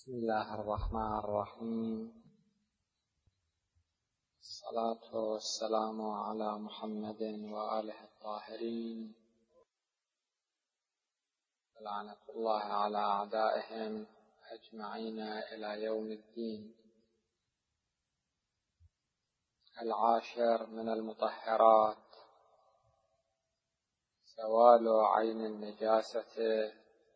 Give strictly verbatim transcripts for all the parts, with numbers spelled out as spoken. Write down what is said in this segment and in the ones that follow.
بسم الله الرحمن الرحيم. الصلاة والسلام على محمد وآله الطاهرين، لعنة الله على أعدائهم أجمعين إلى يوم الدين. العاشر من المطهرات زوال عين النجاسة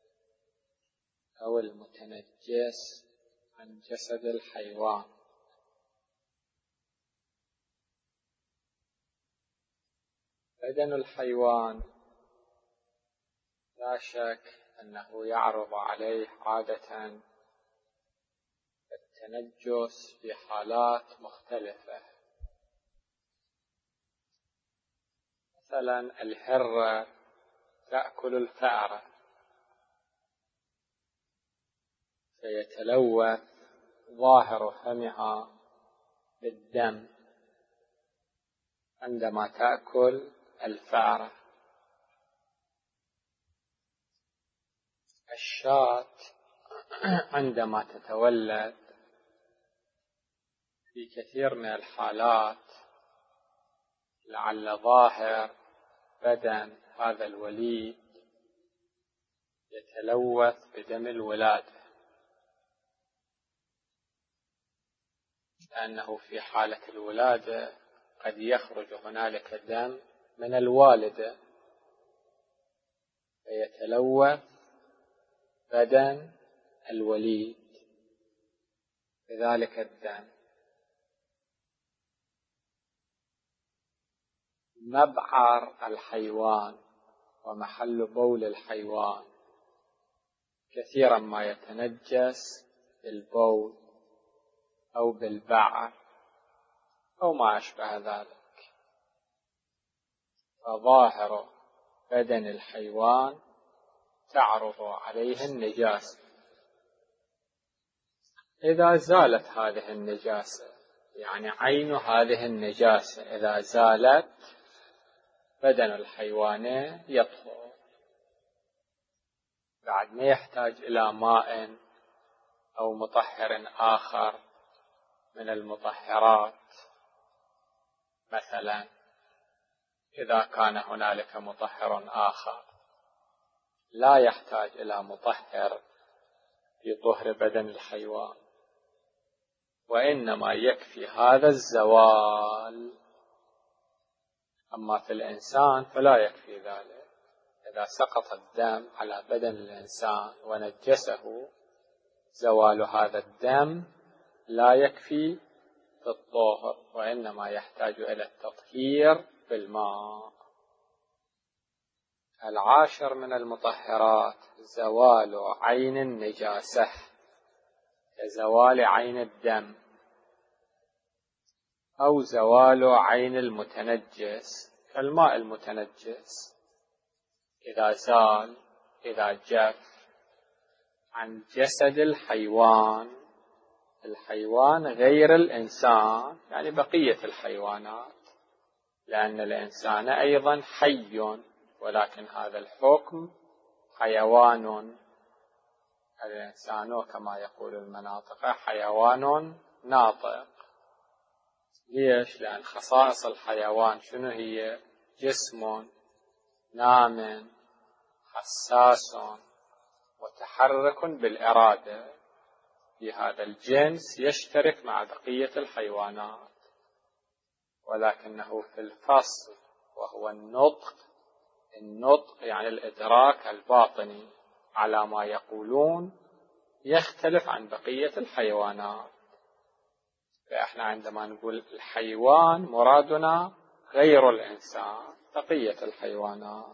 أو المتنجس عن جسد الحيوان. بدن الحيوان لا شك أنه يعرض عليه عادة التنجس في حالات مختلفة. مثلا الهرة تأكل الفأرة فيتلوث ظاهر فمها بالدم عندما تأكل الفأرة. الشاة عندما تتولد في كثير من الحالات لعل ظاهر بدن هذا الوليد يتلوث بدم الولادة، لأنه في حالة الولادة قد يخرج هنالك دم من الوالدة فيتلوث بدن الوليد بذلك الدم. مبعر الحيوان ومحل بول الحيوان كثيرا ما يتنجس بالبول أو بالبعر أو ما أشبه ذلك، فظاهر بدن الحيوان تعرض عليه النجاسة. إذا زالت هذه النجاسة، يعني عين هذه النجاسة إذا زالت، بدن الحيوان يطهر، بعد ما يحتاج إلى ماء أو مطهر آخر من المطهرات. مثلا إذا كان هنالك مطهر آخر لا يحتاج إلى مطهر في طهر بدن الحيوان، وإنما يكفي هذا الزوال. أما في الإنسان فلا يكفي ذلك. إذا سقط الدم على بدن الإنسان ونجسه، زوال هذا الدم لا يكفي في الطهر، وإنما يحتاج إلى التطهير بالماء. العاشر من المطهرات زوال عين النجاسة كزوال عين الدم أو زوال عين المتنجس كالماء المتنجس. إذا زال، إذا جف عن جسد الحيوان، الحيوان غير الإنسان، يعني بقية الحيوانات، لأن الإنسان أيضا حي، ولكن هذا الحكم حيوان. الإنسان كما يقول المناطق حيوان ناطق. ليش؟ لأن خصائص الحيوان شنو هي؟ جسم نام حساس متحرك بالإرادة. في هذا الجنس يشترك مع بقية الحيوانات، ولكنه في الفصل وهو النطق. النطق يعني الإدراك الباطني على ما يقولون يختلف عن بقية الحيوانات. فإحنا عندما نقول الحيوان مرادنا غير الإنسان، بقية الحيوانات،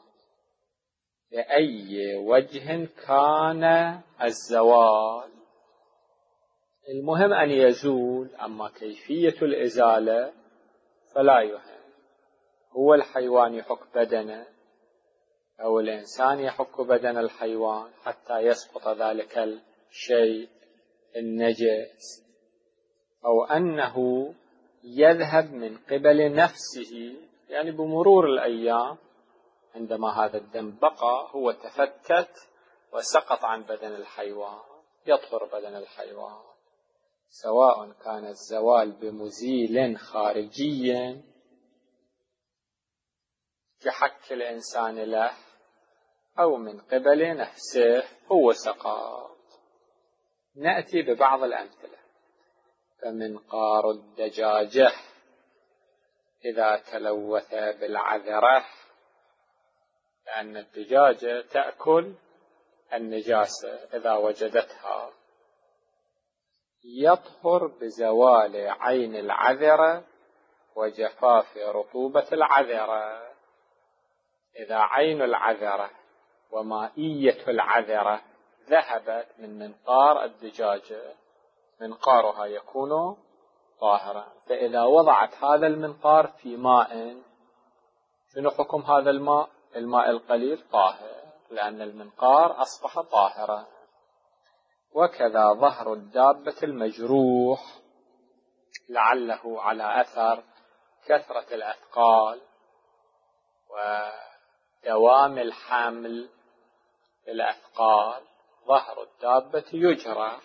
بأي وجه كان الزوال. المهم أن يزول، أما كيفية الإزالة فلا يهم. هو الحيوان يحك بدنه أو الإنسان يحك بدن الحيوان حتى يسقط ذلك الشيء النجس، أو أنه يذهب من قبل نفسه، يعني بمرور الأيام عندما هذا الدم بقى هو تفتت وسقط عن بدن الحيوان، يطهر بدن الحيوان، سواء كان الزوال بمزيل خارجي كحك الإنسان له أو من قبل نفسه هو سقاط. نأتي ببعض الأمثلة. فمنقار الدجاجة إذا تلوث بالعذرة، لأن الدجاجة تأكل النجاسة إذا وجدتها، يطهر بزوال عين العذرة وجفاف رطوبة العذرة. إذا عين العذرة ومائية العذرة ذهبت من منقار الدجاجة، منقارها يكون طاهرا. فإذا وضعت هذا المنقار في ماء، شنو حكم هذا الماء؟ الماء القليل طاهر، لأن المنقار أصبح طاهرا. وكذا ظهر الدابة المجروح، لعله على أثر كثرة الأثقال ودوام الحمل الأثقال، ظهر الدابة يجرح،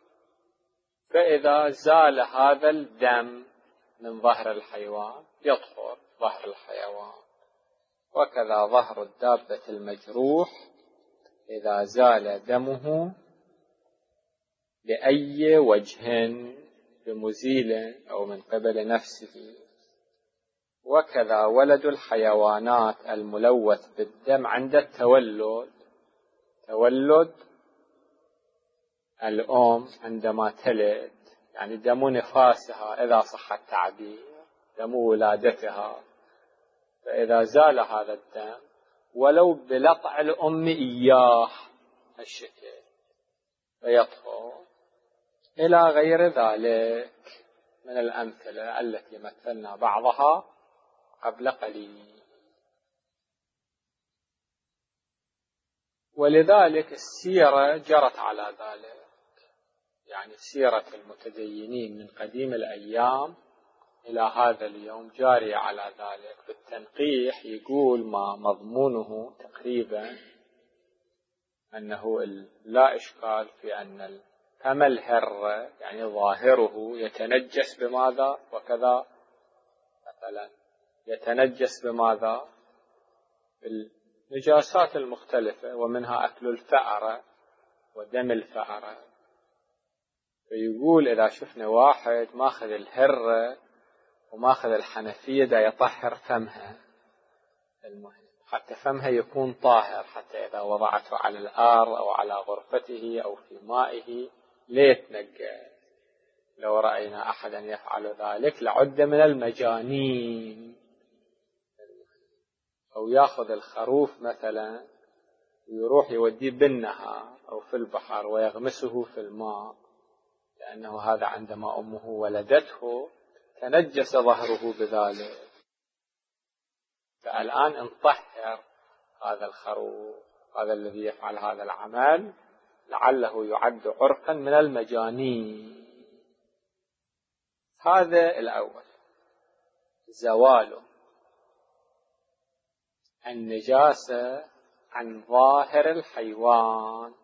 فإذا زال هذا الدم من ظهر الحيوان يطهر ظهر الحيوان. وكذا ظهر الدابة المجروح إذا زال دمه بأي وجه، بمزيل أو من قبل نفسه. وكذا ولد الحيوانات الملوث بالدم عند التولد، تولد الأم عندما تلد، يعني دم نفاسها إذا صح التعبير، دم ولادتها، فإذا زال هذا الدم ولو بلطع الأم إياه الشكل فيطهر، إلى غير ذلك من الأمثلة التي مثلنا بعضها قبل قليل. ولذلك السيرة جرت على ذلك، يعني سيرة المتدينين من قديم الأيام إلى هذا اليوم جارية على ذلك. بالتنقيح يقول ما مضمونه تقريبا أنه لا إشكال في أن فم الهرة يعني ظاهره يتنجس بماذا وكذا، مثلا يتنجس بماذا؟ بالنجاسات المختلفة، ومنها أكل الفأرة ودم الفأرة. فيقول إذا شفنا واحد ماخذ الهرة وماخذ الحنفية دا يطهر فمها، المهم حتى فمها يكون طاهر، حتى إذا وضعته على الأرض أو على غرفته أو في مائه ليتنقى. لو رأينا أحدا يفعل ذلك لعد من المجانين. أو يأخذ الخروف مثلا ويروح يوديه بالنهر أو في البحر ويغمسه في الماء، لأنه هذا عندما أمه ولدته تنجس ظهره بذلك. فالآن نطهر هذا الخروف، هذا الذي يفعل هذا العمل لعله يعد عرقا من المجانين. هذا الأول، زوال النجاسة عن ظاهر الحيوان.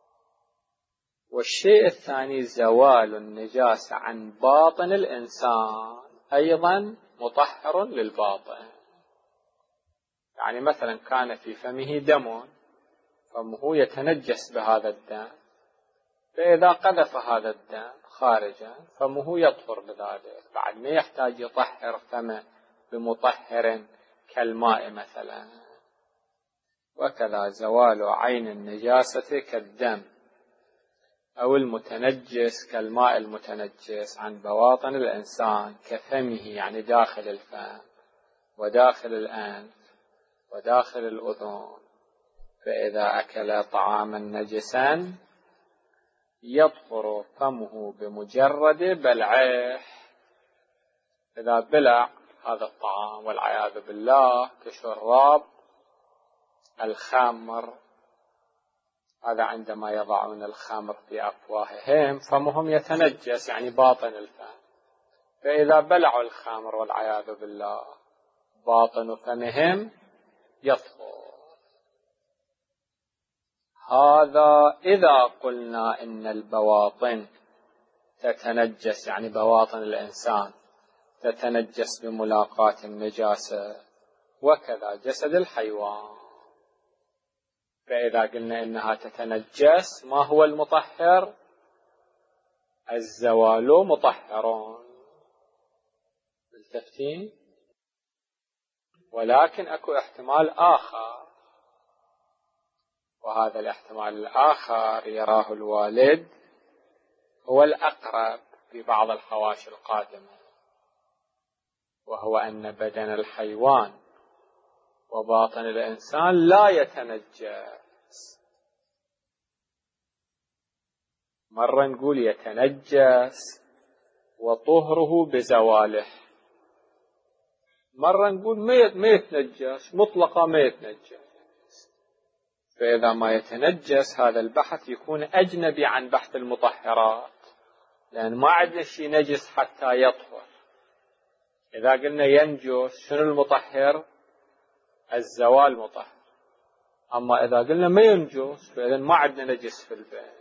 والشيء الثاني زوال النجاسة عن باطن الإنسان، أيضا مطهر للباطن. يعني مثلا كان في فمه دم، فمه يتنجس بهذا الدم، فإذا قذف هذا الدم خارجا فمه يطهر بذلك، بعد ما يحتاج يطهر فمه بمطهر كالماء مثلا. وكذا زوال عين النجاسة كالدم أو المتنجس كالماء المتنجس عن بواطن الإنسان كفمه، يعني داخل الفم وداخل الأنف وداخل الأذن. فإذا أكل طعاما نجسا يطهر فمه بمجرد بلعه. إذا بلع هذا الطعام والعياذ بالله كشراب الخمر، هذا عندما يضعون الخمر في أفواههم فمهم يتنجس، يعني باطن الفم. فإذا بلعوا الخمر والعياذ بالله باطن فمهم يطهر. هذا إذا قلنا إن البواطن تتنجس، يعني بواطن الإنسان تتنجس بملاقاة النجاسة، وكذا جسد الحيوان. فإذا قلنا إنها تتنجس، ما هو المطهر؟ الزوال مطهر. التفتين. ولكن أكو احتمال آخر، وهذا الاحتمال الآخر يراه الوالد هو الأقرب في بعض الحواشي القادمة، وهو أن بدن الحيوان وباطن الإنسان لا يتنجس. مرة نقول يتنجس وطهره بزواله، مرة نقول ما يتنجس مطلقا ما يتنجس. فإذا ما يتنجس هذا البحث يكون أجنبي عن بحث المطهرات، لأن ما عندنا شيء نجس حتى يطهر. إذا قلنا ينجس، شنو المطهر؟ الزوال مطهر. أما إذا قلنا ما ينجس، فإذا ما عندنا نجس في البين.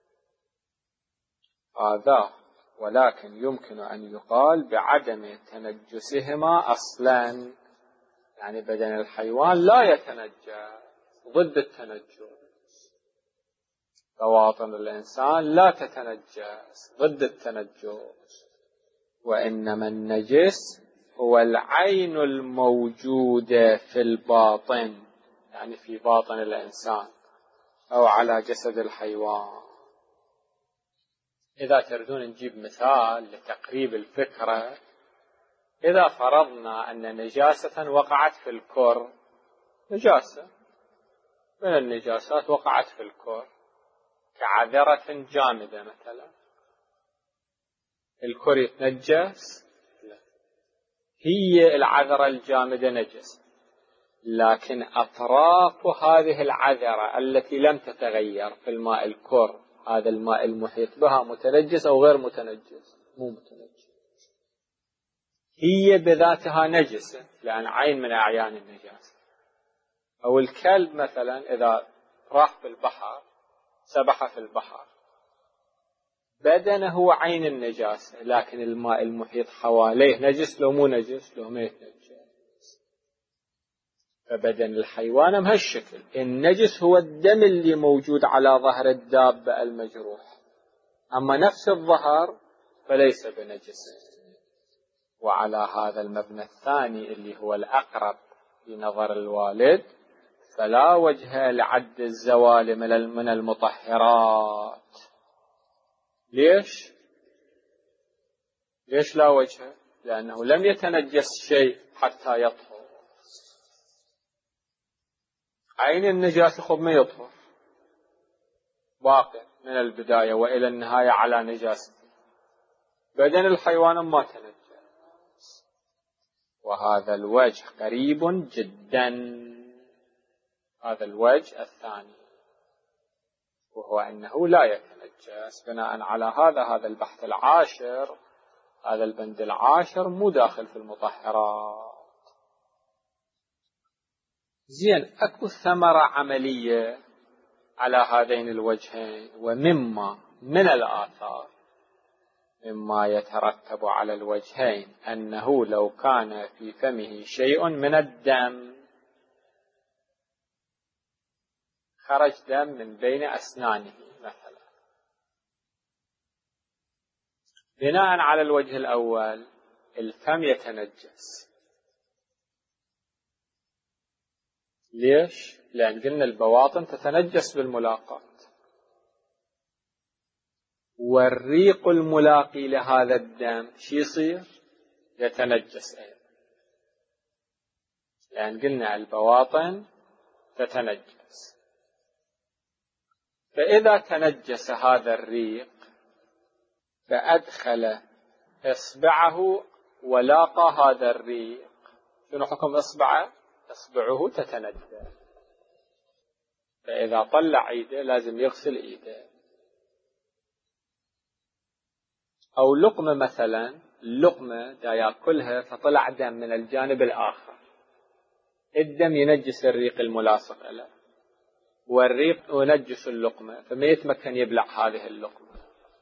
هذا ولكن يمكن أن يقال بعدم تنجسهما أصلا، يعني بدن الحيوان لا يتنجس، ضد التنجس. بواطن الإنسان لا تتنجس، ضد التنجس. وإنما النجس هو العين الموجودة في الباطن، يعني في باطن الإنسان أو على جسد الحيوان. إذا تريدون نجيب مثال لتقريب الفكرة، إذا فرضنا أن نجاسة وقعت في الكر، نجاسة من النجاسات وقعت في الكر كعذرة جامدة مثلا، الكر يتنجس؟ لا، هي العذرة الجامدة نجس، لكن أطراف هذه العذرة التي لم تتغير في الماء الكر، هذا الماء المحيط بها متنجس أو غير متنجس؟ مو متنجس. هي بذاتها نجسة، لأن عين من أعيان النجاسة. أو الكلب مثلا إذا راح في البحر، سبح في البحر، بدنه عين النجاسة، لكن الماء المحيط حواليه نجس لو مو نجس؟ لو ما يتنجس. فبدن الحيوان بهالشكل، النجس هو الدم اللي موجود على ظهر الدابة المجروح، أما نفس الظهر فليس بنجس. وعلى هذا المبنى الثاني اللي هو الأقرب في نظر الوالد، فلا وجه لعد الزوال من المطهرات. ليش؟ ليش لا وجه؟ لأنه لم يتنجس شيء حتى يطهر. عين النجاسة خب ما يطهر، باقي من البداية وإلى النهاية على نجاسة. بدن الحيوان ما تنجس. وهذا الوجه قريب جدا، هذا الوجه الثاني، وهو أنه لا يتنجس. بناء على هذا هذا البحث العاشر، هذا البند العاشر مو داخل في المطهرات. زين، أكو ثمرة عملية على هذين الوجهين، ومما من الآثار مما يترتب على الوجهين أنه لو كان في فمه شيء من الدم، خرج دم من بين أسنانه مثلا، بناء على الوجه الأول الفم يتنجس. ليش؟ لأن قلنا البواطن تتنجس بالملاقاة، والريق الملاقي لهذا الدم شي يصير؟ يتنجس أيضا، لأن قلنا البواطن تتنجس. فإذا تنجس هذا الريق فأدخل إصبعه ولاقى هذا الريق، شنو حكم إصبعه؟ إصبعه تتنجس، فإذا طلع إيده لازم يغسل إيده. أو لقمة مثلا، اللقمة دا يأكلها فطلع دم من الجانب الآخر، الدم ينجس الريق الملاصق له، والريق ينجس اللقمة فما يتمكن يبلع هذه اللقمة.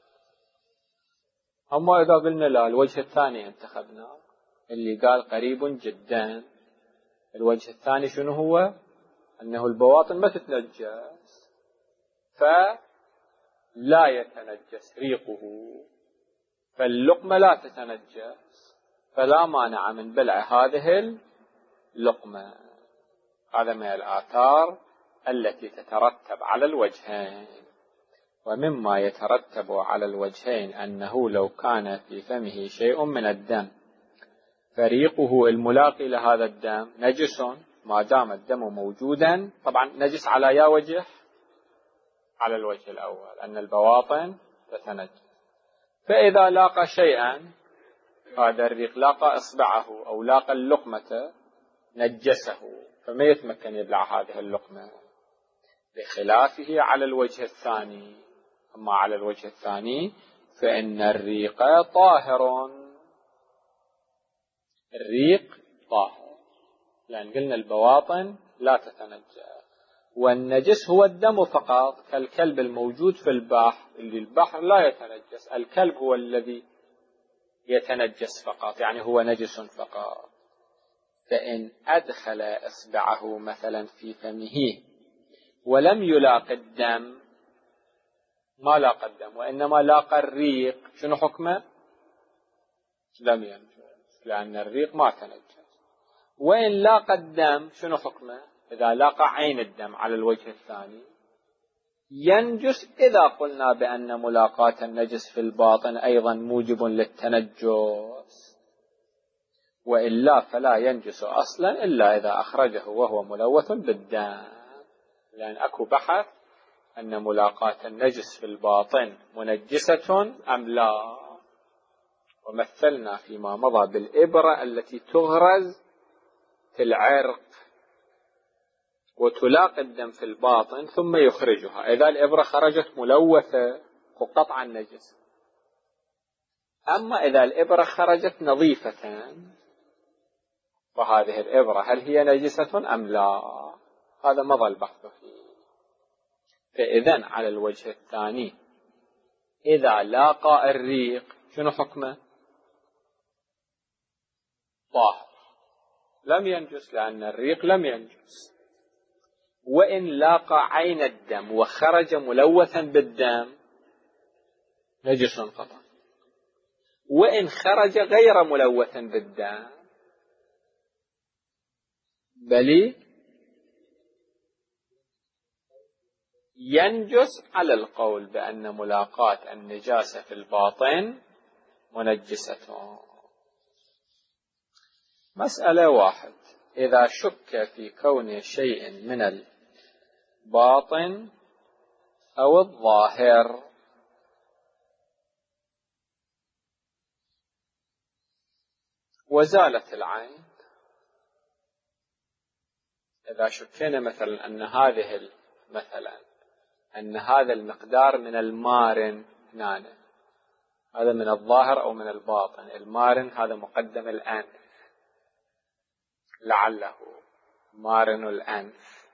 أما إذا قلنا لا، الوجه الثاني انتخبناه اللي قال قريب جدا. الوجه الثاني شنو هو؟ أنه البواطن ما تتنجس فلا يتنجس ريقه، فاللقمة لا تتنجس، فلا مانع من بلع هذه اللقمة. هذا من الآثار التي تترتب على الوجهين. ومما يترتب على الوجهين أنه لو كان في فمه شيء من الدم فريقه الملاقي لهذا الدم نجس ما دام الدم موجودا. طبعا نجس على يا وجه؟ على الوجه الأول أن البواطن تتنجس. فإذا لاقى شيئا، هذا الريق لاقى إصبعه أو لاقى اللقمة نجسه، فما يتمكن يبلع هذه اللقمة، بخلافه على الوجه الثاني. أما على الوجه الثاني فإن الريق طاهر. الريق طاهر لأن قلنا البواطن لا تتنجس، والنجس هو الدم فقط، كالكلب الموجود في البحر اللي البحر لا يتنجس، الكلب هو الذي يتنجس فقط، يعني هو نجس فقط. فإن أدخل إصبعه مثلا في فمه ولم يلاق الدم، ما لاقى الدم وإنما لاقى الريق، شنو حكمه؟ لم ينجس لأن الريق ما تنجس. وإن لاقى الدم شنو حكمه؟ إذا لاقى عين الدم على الوجه الثاني ينجس، إذا قلنا بأن ملاقاة النجس في الباطن أيضا موجب للتنجس، وإلا فلا ينجس أصلا إلا إذا أخرجه وهو ملوث بالدم. لأن أكو بحث أن ملاقاة النجس في الباطن منجسة أم لا، ومثلنا فيما مضى بالإبرة التي تغرز في العرق وتلاقي الدم في الباطن ثم يخرجها. إذا الإبرة خرجت ملوثة قطعا نجس. أما إذا الإبرة خرجت نظيفة فهذه الإبرة هل هي نجسة أم لا؟ هذا مضى البحث فيه. فإذن على الوجه الثاني إذا لاقى الريق شنو حكمه؟ طاهر لم ينجس لأن الريق لم ينجس. وإن لاقى عين الدم وخرج ملوثا بالدم نجس قطعا. وإن خرج غير ملوثا بالدم بل ينجس على القول بأن ملاقاة النجاسة في الباطن منجسة. مسألة واحد، إذا شك في كون شيء من الباطن أو الظاهر وزالت العين، إذا شكينا مثلا أن هذه مثلا أن هذا المقدار من المارن نانة، هذا من الظاهر أو من الباطن. المارن هذا مقدم الأنف، لعله مارن الأنف،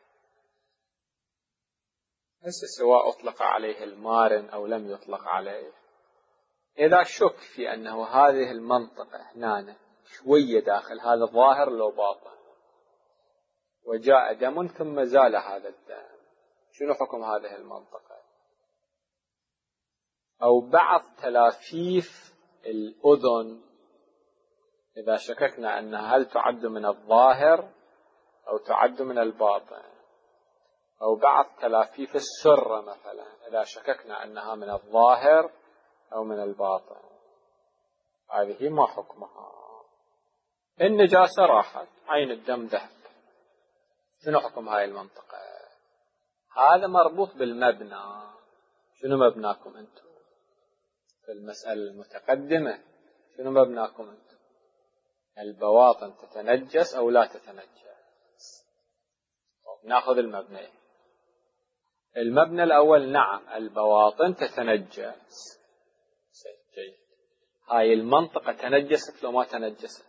هسه سواء أطلق عليه المارن أو لم يطلق عليه. إذا شك في أنه هذه المنطقة هنا شوية داخل هذا ظاهر لو باطن وجاء دم ثم زال هذا الدم، شنو حكم هذه المنطقة؟ أو بعض تلافيف الأذن، إذا شككنا أنها هل تعد من الظاهر أو تعد من الباطن. أو بعض تلافيف السرة مثلا، إذا شككنا أنها من الظاهر أو من الباطن، هذه ما حكمها؟ النجاسة راحت، عين الدم ذهب، شنو حكم هاي المنطقة؟ هذا مربوط بالمبنى. شنو مبناكم أنتم في المسألة المتقدمة؟ شنو مبناكم أنتم؟ البواطن تتنجس أو لا تتنجس؟ ناخذ المبنى. المبنى الأول نعم البواطن تتنجس. جيد. هاي المنطقة تنجست لو ما تنجست؟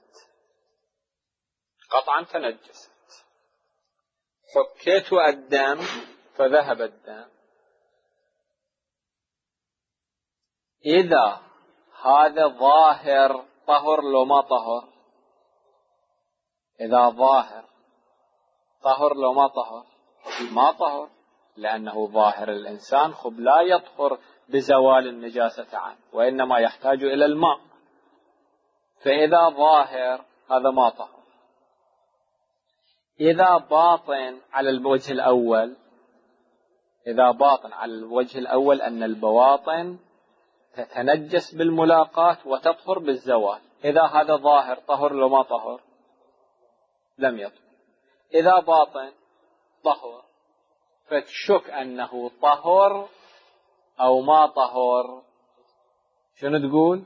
قطعا تنجست. حكيت الدم فذهب الدم. إذا هذا ظاهر طهر لو ما طهر، إذا ظاهر طهر لو ما طهر، ما طهر، لأنه ظاهر الإنسان خب لا يطهر بزوال النجاسة عنه، وإنما يحتاج إلى الماء. فإذا ظاهر هذا ما طهر. إذا باطن على الوجه الأول، إذا باطن على الوجه الأول أن البواطن تتنجس بالملاقاة وتطهر بالزوال، إذا هذا ظاهر طهر لو ما طهر لم يطهر. إذا باطن طهر فتشك أنه طهر أو ما طهر، شنو تقول؟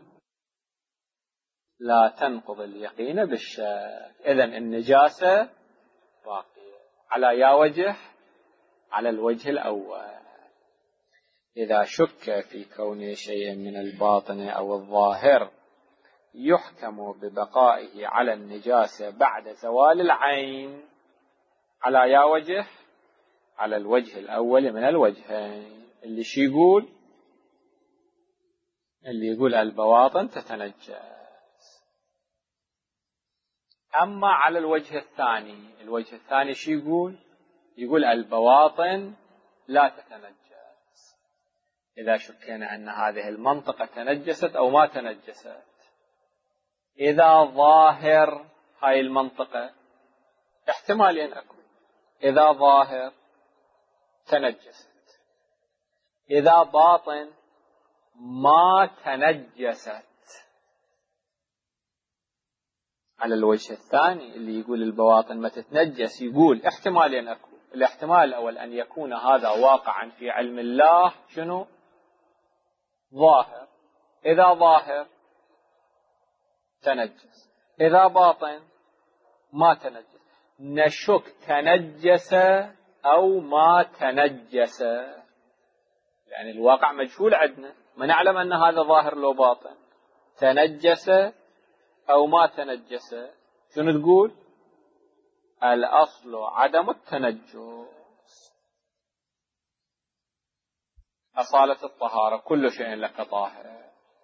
لا تنقض اليقين بالشك. إذن النجاسة باقية على يا وجه، على الوجه الأول. إذا شك في كون شيء من الباطن أو الظاهر يحكم ببقائه على النجاسة بعد زوال العين على يا وجه، على الوجه الأول من الوجهين. اللي شي يقول؟ اللي يقول البواطن تتنجس. أما على الوجه الثاني، الوجه الثاني شي يقول؟ يقول البواطن لا تتنجس إذا شكينا أن هذه المنطقة تنجست أو ما تنجست. إذا ظاهر هاي المنطقة احتمالين أكو، إذا ظاهر تنجست، إذا باطن ما تنجست. على الوجه الثاني اللي يقول البواطن ما تتنجس يقول احتمالين أكو. الاحتمال الأول أن يكون هذا واقعا في علم الله شنو؟ ظاهر. إذا ظاهر تنجس، إذا باطن ما تنجس. نشك تنجس أو ما تنجس، يعني الواقع مجهول عندنا، ما نعلم أن هذا ظاهر لو باطن. تنجس أو ما تنجس، شنو تقول؟ الأصل عدم التنجس، أصالة الطهارة، كل شيء لك طاهر،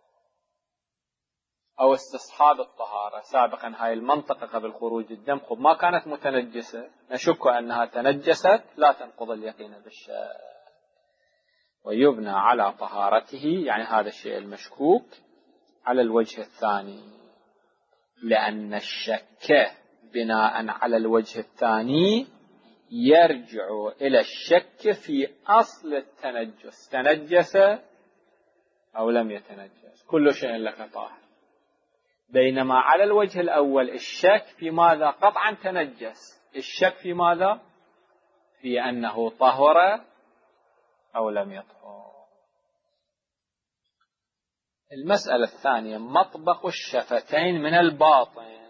أو استصحاب الطهارة. سابقا هاي المنطقة قبل خروج الدم خب ما كانت متنجسة، نشك أنها تنجست، لا تنقض اليقين بالشك، ويبنى على طهارته، يعني هذا الشيء المشكوك، على الوجه الثاني، لأن الشك بناء على الوجه الثاني يرجع إلى الشك في أصل التنجس، تنجس أو لم يتنجس، كل شيء لك طاهر. بينما على الوجه الأول الشك في ماذا؟ قطعا تنجس. الشك في ماذا؟ في أنه طهر أو لم يطهر. المسألة الثانية مطبق الشفتين من الباطن.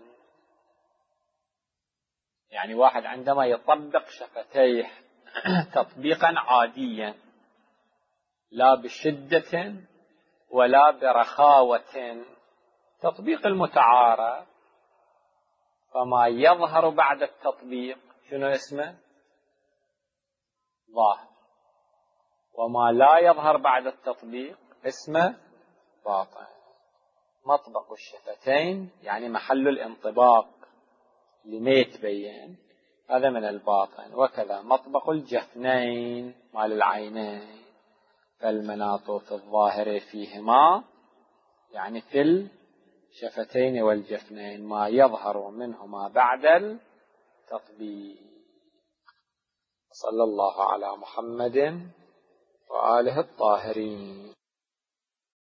يعني واحد عندما يطبق شفتيه تطبيقا عاديا لا بشدة ولا برخاوة، تطبيق المتعارف، فما يظهر بعد التطبيق شنو اسمه؟ ظاهر، وما لا يظهر بعد التطبيق اسمه باطن. مطبق الشفتين يعني محل الانطباق اللي ما يتبين، هذا من الباطن. وكذا مطبق الجفنين مال العينين، فالمناط في الظاهر فيهما يعني في الشفتين والجفنين ما يظهر منهما بعد التطبيق. صلى الله على محمد وآله الطاهرين.